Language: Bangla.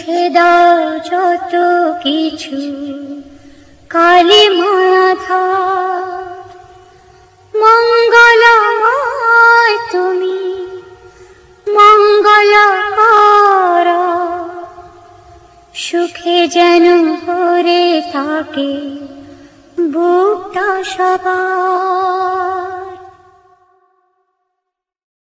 মুছে দাও যত কিছু কালী মায়াধার। মঙ্গলময় তুমি মঙ্গলকারা, সুখে যেন ভরে থাকে বুকটা সবার।